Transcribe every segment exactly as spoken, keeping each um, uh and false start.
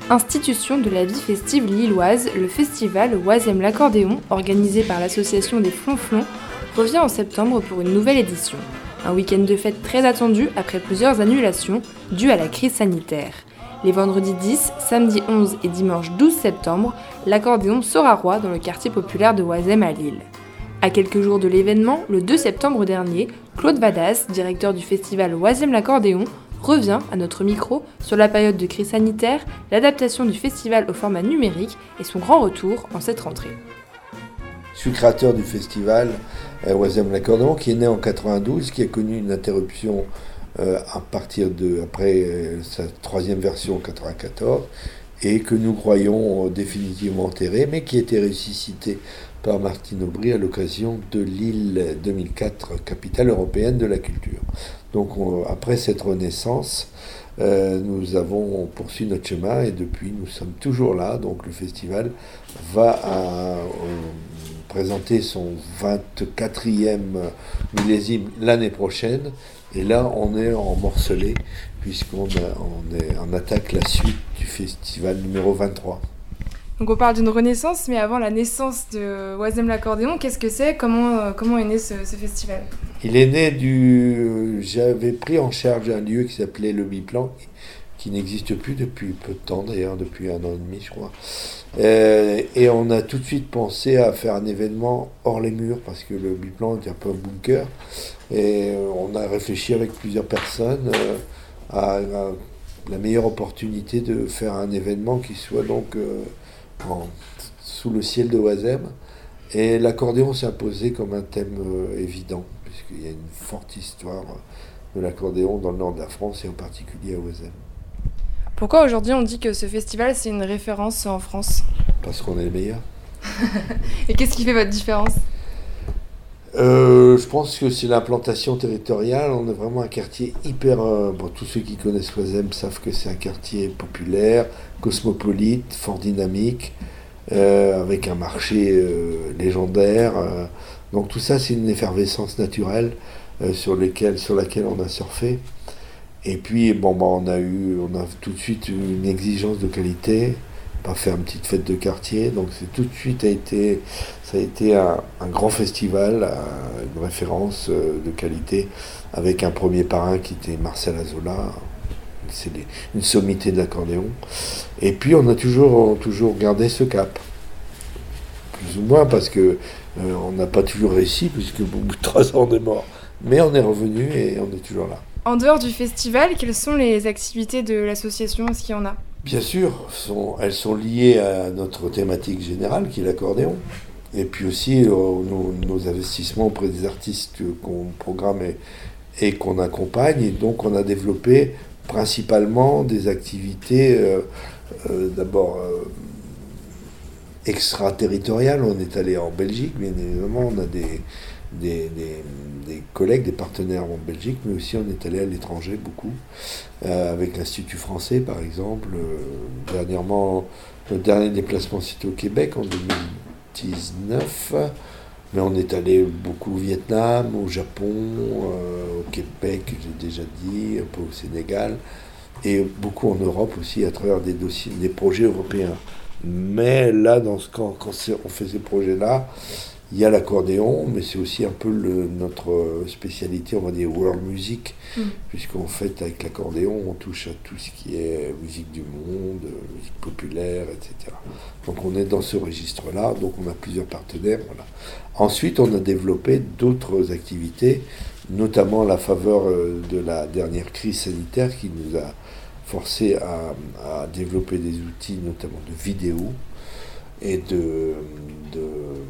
Institution de la vie festive lilloise, le festival Oisem l'accordéon, organisé par l'association des Flonflons, revient en septembre pour une nouvelle édition. Un week-end de fête très attendu après plusieurs annulations dues à la crise sanitaire. Les vendredis dix, samedi onze et dimanche douze septembre, l'accordéon sera roi dans le quartier populaire de Oisem à Lille. À quelques jours de l'événement, le deux septembre dernier, Claude Vadas, directeur du festival Oisem l'accordéon, revient à notre micro sur la période de crise sanitaire, l'adaptation du festival au format numérique et son grand retour en cette rentrée. Je suis créateur du festival euh, Oisem l'accordéon qui est né en quatre-vingt-douze, qui a connu une interruption euh, à partir de après euh, sa troisième version en quatre-vingt-quatorze et que nous croyons euh, définitivement enterré, mais qui a été ressuscité par Martine Aubry à l'occasion de Lille deux mille quatre, capitale européenne de la culture. Donc on, après cette renaissance, euh, nous avons poursuivi notre chemin et depuis nous sommes toujours là. Donc le festival va à, euh, présenter son vingt-quatrième millésime l'année prochaine. Et là on est en morcelé puisqu'on a, on, est, on attaque la suite du festival numéro vingt-trois. Donc on parle d'une renaissance, mais avant la naissance de Oisem l'accordéon, qu'est-ce que c'est ? Comment, euh, comment est né ce, ce festival ? Il est né du... J'avais pris en charge un lieu qui s'appelait le Biplan, qui n'existe plus depuis peu de temps d'ailleurs, depuis un an et demi je crois. Euh, et on a tout de suite pensé à faire un événement hors les murs, parce que le Biplan était un peu un bunker. Et on a réfléchi avec plusieurs personnes euh, à, à la meilleure opportunité de faire un événement qui soit donc... Euh, En, sous le ciel de Oisem, et l'accordéon s'est imposé comme un thème euh, évident, puisqu'il y a une forte histoire de l'accordéon dans le nord de la France, et en particulier à Oisem. Pourquoi aujourd'hui on dit que ce festival c'est une référence en France ? Parce qu'on est les meilleurs. Et qu'est-ce qui fait votre différence ? Euh, je pense que c'est l'implantation territoriale. On est vraiment un quartier hyper... Euh, bon, tous ceux qui connaissent Oisem savent que c'est un quartier populaire, cosmopolite, fort dynamique, euh, avec un marché euh, légendaire. Euh, donc tout ça, c'est une effervescence naturelle euh, sur, lesquelles, sur laquelle on a surfé. Et puis, bon, bah, on a eu, on a tout de suite une exigence de qualité, pas faire une petite fête de quartier. Donc c'est tout de suite a été, ça a été un, un grand festival, une référence de qualité, avec un premier parrain qui était Marcel Azola. C'est des, une sommité de l'accordéon. Et puis on a toujours, toujours gardé ce cap, plus ou moins, parce que euh, on n'a pas toujours réussi, puisque au bout de trois ans on est mort. Mais on est revenu et on est toujours là. En dehors du festival, quelles sont les activités de l'association ? Est-ce qu'il y en a ? Bien sûr, sont, elles sont liées à notre thématique générale, qui est l'accordéon. Et puis aussi euh, nos, nos investissements auprès des artistes qu'on programme et, et qu'on accompagne. Et donc on a développé principalement des activités euh, euh, d'abord euh, extraterritoriales. On est allé en Belgique, bien évidemment, on a des, des, des, des collègues, des partenaires en Belgique, mais aussi on est allé à l'étranger beaucoup, euh, avec l'Institut français par exemple. Euh, dernièrement, le dernier déplacement c'était au Québec en deux mille dix-neuf, mais on est allé beaucoup au Vietnam, au Japon, euh, au Québec, j'ai déjà dit, un peu au Sénégal, et beaucoup en Europe aussi à travers des dossiers, des projets européens. Mais là, dans ce, quand, quand on fait ces projets-là, il y a l'accordéon, mais c'est aussi un peu le, notre spécialité, on va dire world music, mmh. puisqu'en fait, avec l'accordéon, on touche à tout ce qui est musique du monde, musique populaire, et cetera. Donc on est dans ce registre-là, donc on a plusieurs partenaires. Voilà. Ensuite, on a développé d'autres activités, notamment à la faveur de la dernière crise sanitaire qui nous a forcé à, à développer des outils, notamment de vidéo et de... de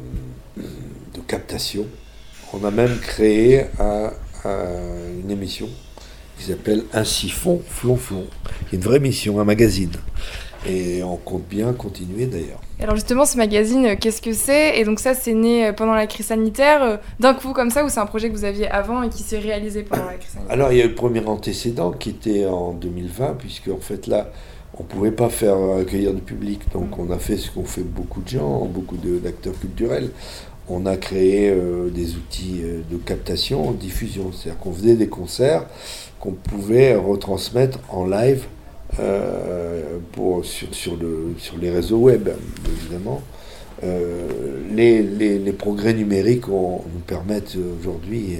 de captation. On a même créé un, un, une émission qui s'appelle Un siphon flonflon, qui est une vraie émission, un magazine. Et on compte bien continuer d'ailleurs. Alors justement, ce magazine, qu'est-ce que c'est ? Et donc ça, c'est né pendant la crise sanitaire, d'un coup comme ça, ou c'est un projet que vous aviez avant et qui s'est réalisé pendant la crise sanitaire ? Alors il y a eu le premier antécédent qui était en deux mille vingt, puisque en fait là, on ne pouvait pas faire accueillir du public. Donc on a fait ce qu'ont fait beaucoup de gens, beaucoup de, d'acteurs culturels. On a créé euh, des outils euh, de captation, en diffusion. C'est-à-dire qu'on faisait des concerts qu'on pouvait retransmettre en live euh, pour, sur, sur, le, sur les réseaux web, évidemment. Euh, les, les, les progrès numériques on, nous permettent aujourd'hui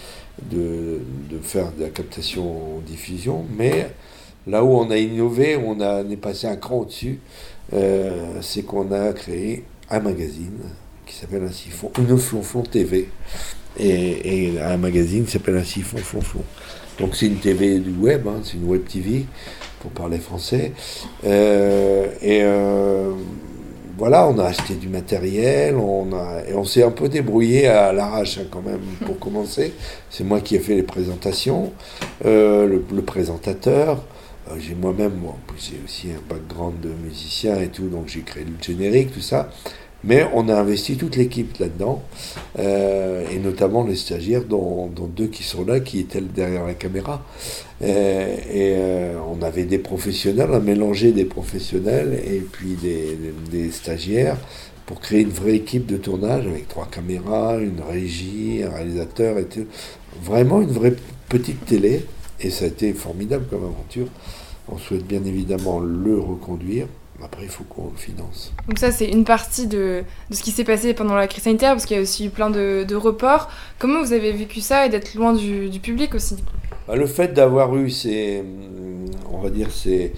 de, de faire de la captation en diffusion, mais là où on a innové, on, a, on est passé un cran au-dessus, euh, c'est qu'on a créé un magazine qui s'appelle ainsi une Flonflon T V, et, et un magazine qui s'appelle ainsi Flonflon. Donc c'est une T V du web, hein, c'est une web T V pour parler français, euh, et euh, voilà, on a acheté du matériel, on a, et on s'est un peu débrouillé à l'arrache hein, quand même pour commencer. C'est moi qui ai fait les présentations, euh, le, le présentateur. Euh, j'ai moi-même, moi, en plus j'ai aussi un background de musicien et tout, donc j'ai créé le générique, tout ça. Mais on a investi toute l'équipe là-dedans, euh, et notamment les stagiaires, dont, dont deux qui sont là, qui étaient derrière la caméra. Euh, et euh, on avait des professionnels, on a mélangé des professionnels et puis des, des, des stagiaires pour créer une vraie équipe de tournage avec trois caméras, une régie, un réalisateur, et tout. Vraiment une vraie petite télé. Et ça a été formidable comme aventure. On souhaite bien évidemment le reconduire. Après, il faut qu'on le finance. Donc ça, c'est une partie de, de ce qui s'est passé pendant la crise sanitaire, parce qu'il y a aussi eu plein de, de reports. Comment vous avez vécu ça et d'être loin du, du public aussi ? Bah, le fait d'avoir eu ces, on va dire ces,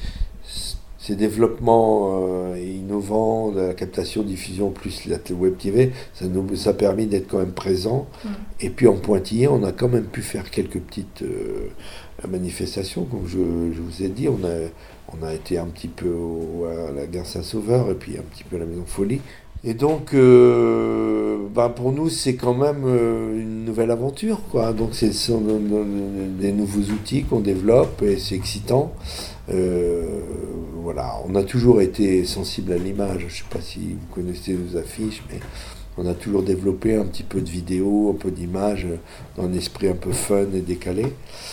ces développements euh, innovants de la captation, diffusion plus la web T V, ça nous ça a permis d'être quand même présent. Mmh. Et puis en pointillé, on a quand même pu faire quelques petites euh, manifestations, comme je, je vous ai dit. On a On a été un petit peu au, à la gare Saint-Sauveur et puis un petit peu à la Maison Folie. Et donc, euh, ben pour nous, c'est quand même euh, une nouvelle aventure, quoi. Donc, c'est, ce sont des nouveaux outils qu'on développe et c'est excitant. Euh, voilà, on a toujours été sensible à l'image. Je ne sais pas si vous connaissez nos affiches, mais on a toujours développé un petit peu de vidéo, un peu d'image, dans un esprit un peu fun et décalé.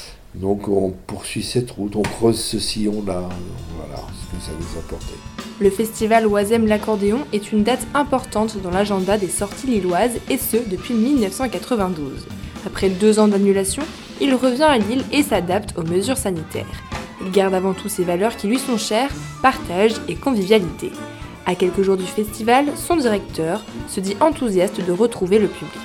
Donc on poursuit cette route, on creuse ce sillon-là, voilà ce que ça nous a apporté. Le festival Oisem l'accordéon est une date importante dans l'agenda des sorties lilloises, et ce depuis dix-neuf cent quatre-vingt-douze. Après deux ans d'annulation, il revient à Lille et s'adapte aux mesures sanitaires. Il garde avant tout ses valeurs qui lui sont chères, partage et convivialité. À quelques jours du festival, son directeur se dit enthousiaste de retrouver le public.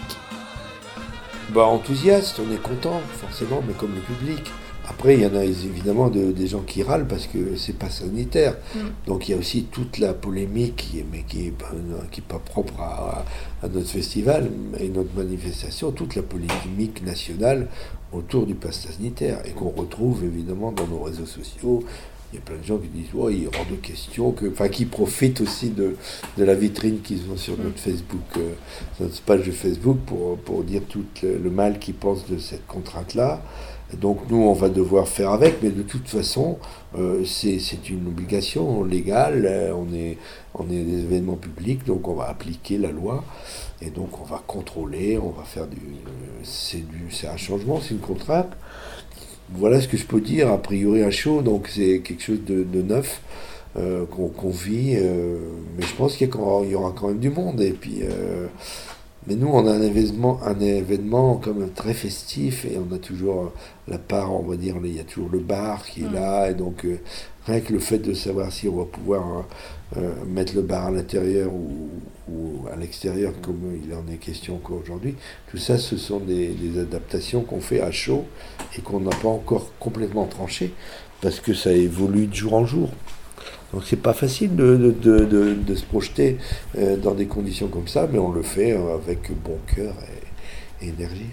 Bah, enthousiaste, on est content, forcément, mais comme le public. Après, il y en a évidemment de, des gens qui râlent parce que c'est pas sanitaire. Mm. Donc il y a aussi toute la polémique, qui, mais qui n'est pas, qui est pas propre à, à notre festival et notre manifestation, toute la polémique nationale autour du pass sanitaire et qu'on retrouve évidemment dans nos réseaux sociaux. Il y a plein de gens qui disent oh, il est hors de question, que, enfin, qui profitent aussi de, de la vitrine qu'ils ont sur notre Facebook, euh, notre page de Facebook pour, pour dire tout le, le mal qu'ils pensent de cette contrainte-là. Donc nous, on va devoir faire avec, mais de toute façon, euh, c'est, c'est une obligation légale, on est, on est des événements publics, donc on va appliquer la loi, et donc on va contrôler, on va faire du... C'est, du, c'est un changement, c'est une contrainte. Voilà ce que je peux dire, a priori à chaud, donc c'est quelque chose de, de neuf euh, qu'on, qu'on vit, euh, mais je pense qu'il y, a, il y aura quand même du monde, et puis... Euh, mais nous, on a un événement, un événement quand même très festif, et on a toujours la part, on va dire, il y a toujours le bar qui est là, et donc euh, rien que le fait de savoir si on va pouvoir euh, mettre le bar à l'intérieur ou, ou à l'extérieur, comme il en est question qu'aujourd'hui, tout ça, ce sont des, des adaptations qu'on fait à chaud et qu'on n'a pas encore complètement tranché, parce que ça évolue de jour en jour. Donc c'est pas facile de, de, de, de, de se projeter euh, dans des conditions comme ça, mais on le fait euh, avec bon cœur et, et énergie.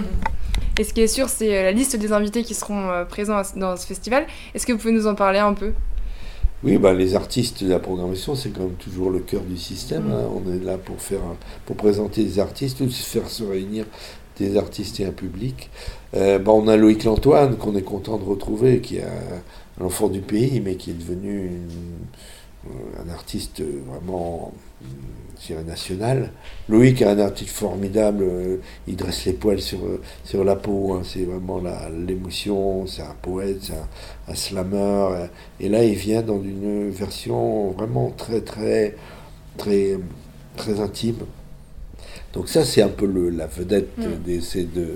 Et ce qui est sûr, c'est la liste des invités qui seront euh, présents dans ce festival. Est-ce que vous pouvez nous en parler un peu ? Oui, bah, les artistes de la programmation, c'est quand même toujours le cœur du système. Mmh. Hein. On est là pour, faire un, pour présenter des artistes, ou faire se réunir des artistes et un public. Euh, bah, on a Loïc Lantoine, qu'on est content de retrouver, qui est un, un enfant du pays, mais qui est devenu une, un artiste vraiment, je dirais, national. Loïc est un artiste formidable, il dresse les poils sur, sur la peau, hein. C'est vraiment la, l'émotion, c'est un poète, c'est un, un slammer, et là il vient dans une version vraiment très très très, très intime. Donc ça c'est un peu le, la vedette mmh. de ces deux,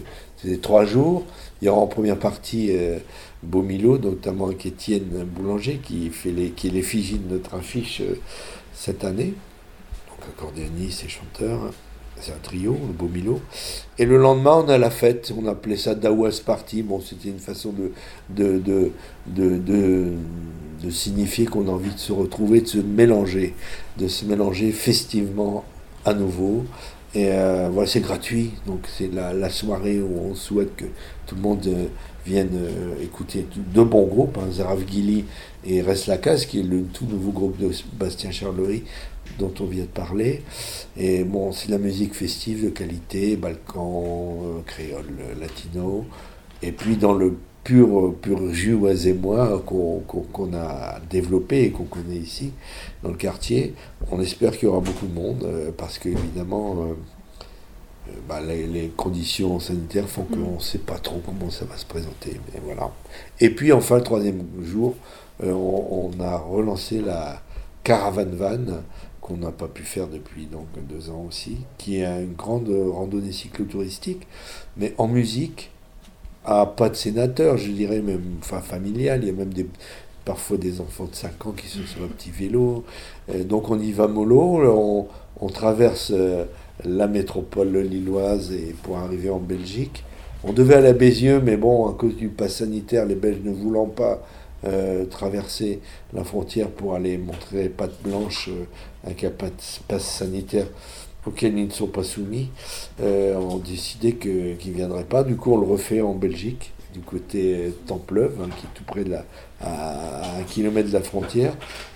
C'est trois jours. Il y aura en première partie euh, Beaumilo, notamment avec Étienne Boulanger, qui, fait les, qui est l'effigie de notre affiche euh, cette année. Donc accordéoniste et chanteur. C'est un trio, le Beaumilo. Et le lendemain, on a la fête. On appelait ça Dawas Party. Bon, c'était une façon de, de, de, de, de, de signifier qu'on a envie de se retrouver, de se mélanger, de se mélanger festivement à nouveau. Et euh, voilà, c'est gratuit. Donc, c'est la, la soirée où on souhaite que tout le monde euh, vienne euh, écouter deux bons groupes, hein, Zaravgili et Reste la Case, qui est le tout nouveau groupe de Bastien Charlery, dont on vient de parler. Et bon, c'est de la musique festive de qualité, balkan, euh, créole, latino. Et puis dans le pur, pur jus oisémois qu'on, qu'on, qu'on a développé et qu'on connaît ici, dans le quartier, on espère qu'il y aura beaucoup de monde, euh, parce qu'évidemment, euh, euh, bah, les, les conditions sanitaires font qu'on ne sait pas trop comment ça va se présenter. Mais voilà. Et puis enfin, le troisième jour, euh, on, on a relancé la Caravane Van, qu'on n'a pas pu faire depuis donc deux ans aussi, qui est une grande randonnée cyclotouristique, mais en musique, à pas de sénateur, je dirais même, enfin familial, il y a même des, parfois des enfants de cinq ans qui sont sur un petit vélo, et donc on y va mollo, on, on traverse la métropole lilloise et pour arriver en Belgique. On devait aller à Bézieux, mais bon, à cause du pass sanitaire, les Belges ne voulant pas Euh, traverser la frontière pour aller montrer patte blanche euh, avec un passe sanitaire auquel ils ne sont pas soumis, euh, ont décidé que, qu'ils ne viendraient pas. Du coup, on le refait en Belgique, du côté Templeuve, hein, qui est tout près de la, à, à un kilomètre de la frontière,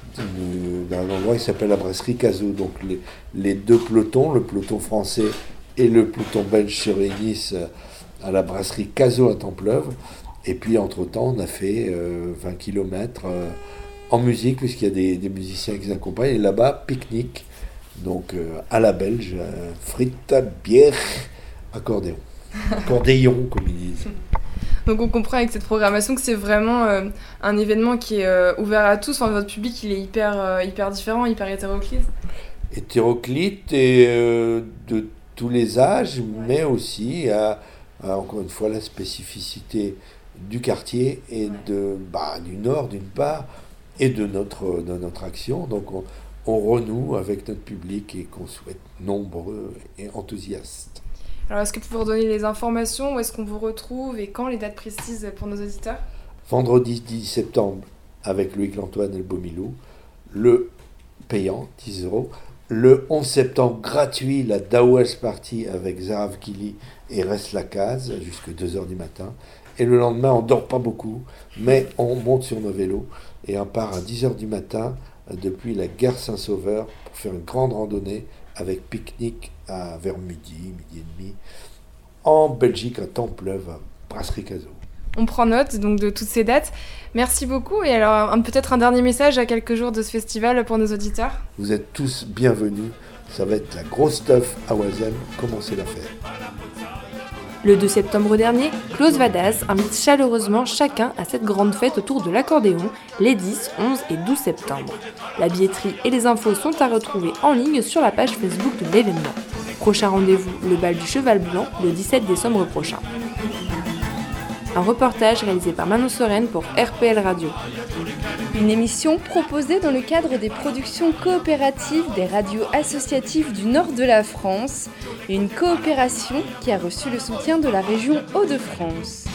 d'un endroit qui s'appelle la brasserie Cazaux. Donc les, les deux pelotons, le peloton français et le peloton belge, se réunissent à la brasserie Cazaux à Templeuve. Et puis, entre-temps, on a fait euh, vingt kilomètres euh, en musique, puisqu'il y a des, des musiciens qui nous accompagnent. Et là-bas, pique-nique, donc euh, à la belge, euh, frites, bière, accordéon. Accordéon, comme ils disent. Donc on comprend avec cette programmation que c'est vraiment euh, un événement qui est euh, ouvert à tous. Enfin, votre public, il est hyper, euh, hyper différent, hyper hétéroclite. Hétéroclite et euh, de tous les âges, ouais. Mais aussi, à, à, encore une fois, la spécificité du quartier et ouais. de, bah, du Nord d'une part et de notre, de notre action. Donc on, on renoue avec notre public et qu'on souhaite nombreux et enthousiastes. Alors est-ce que vous pouvez redonner les informations, où est-ce qu'on vous retrouve et quand les dates précises pour nos auditeurs? Vendredi dix septembre avec Loïc Lantoine et le Beaumilo, le payant dix euros. Le onze septembre gratuit la Dawas Party avec Zaravgili et Reste la Case jusqu'à deux heures du matin. Et le lendemain, on ne dort pas beaucoup, mais on monte sur nos vélos et on part à dix heures du matin depuis la gare Saint-Sauveur pour faire une grande randonnée avec pique-nique à, vers midi, midi et demi, en Belgique, à Templeuve, à Brasserie Cazaux. On prend note donc de toutes ces dates. Merci beaucoup. Et alors, un, peut-être un dernier message à quelques jours de ce festival pour nos auditeurs. Vous êtes tous bienvenus. Ça va être la grosse stuff à Oisem. Commencez la fête. Le deux septembre dernier, Klaus Vadas invite chaleureusement chacun à cette grande fête autour de l'accordéon les dix, onze et douze septembre. La billetterie et les infos sont à retrouver en ligne sur la page Facebook de l'événement. Prochain rendez-vous, le bal du Cheval Blanc, le dix-sept décembre prochain. Un reportage réalisé par Manon Soren pour R P L Radio. Une émission proposée dans le cadre des productions coopératives des radios associatives du nord de la France et une coopération qui a reçu le soutien de la région Hauts-de-France.